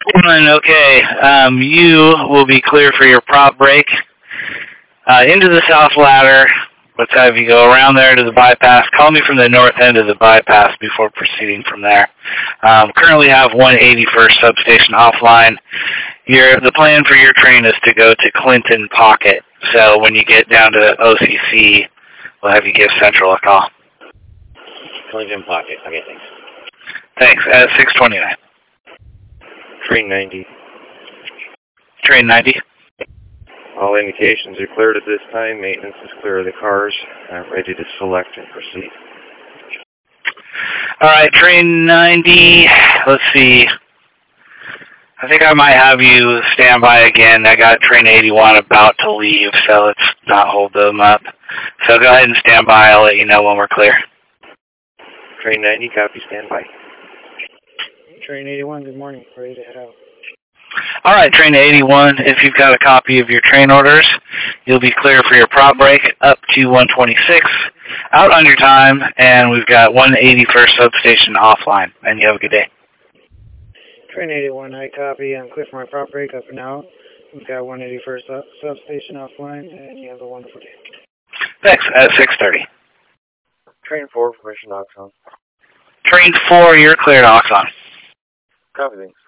Okay. You will be clear for your prop break into the south ladder. Let's have you go around there to the bypass. Call me from the north end of the bypass before proceeding from there. Currently have 181st substation offline. The plan for your train is to go to Clinton Pocket. So when you get down to OCC, we'll have you give Central a call. Clinton Pocket. Okay, thanks. Thanks. At 629. Train 90. Train 90. All indications are cleared at this time. Maintenance is clear of the cars. Ready to select and proceed. All right, train 90. Let's see. I think I might have you stand by again. I got train 81 about to leave, so let's not hold them up. So go ahead and stand by. I'll let you know when we're clear. Train 90, copy, stand by. Train 81, good morning. Ready to head out. All right, train 81, if you've got a copy of your train orders, you'll be clear for your prop break up to 126, out on your time, and we've got 181st substation offline, and you have a good day. Train 81, I copy. I'm clear for my prop break up and out. We've got 181st substation offline, and you have a wonderful day. Thanks, at 6:30. Train 4, permission Oxon. Train 4, you're cleared, Oxon. Copy, thanks.